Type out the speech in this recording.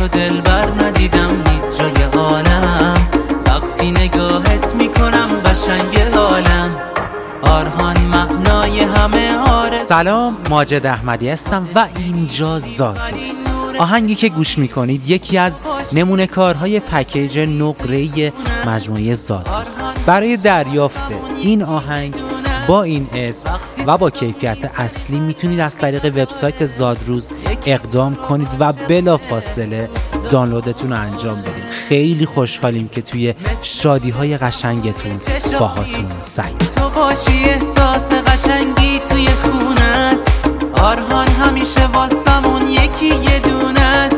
دلبر ندیدم هیچ جای عالم، وقتی نگاهت میکنم قشنگ حالم. آرهان معنای همه آره. سلام، ماجد احمدی هستم و اینجا زادروز. آهنگی که گوش میکنید یکی از نمونه کارهای پکیج نقره‌ای مجموعه زادروز است. برای دریافت این آهنگ با این اسم و با کیفیت اصلی میتونید از طریق وبسایت زادروز اقدام کنید و بلافاصله دانلودتون رو انجام بدید. خیلی خوشحالیم که توی شادی‌های قشنگتون باهاتون سعی. تو باشی احساس قشنگی توی خونه است. آرهان همیشه واسمون یکی یه دونه است.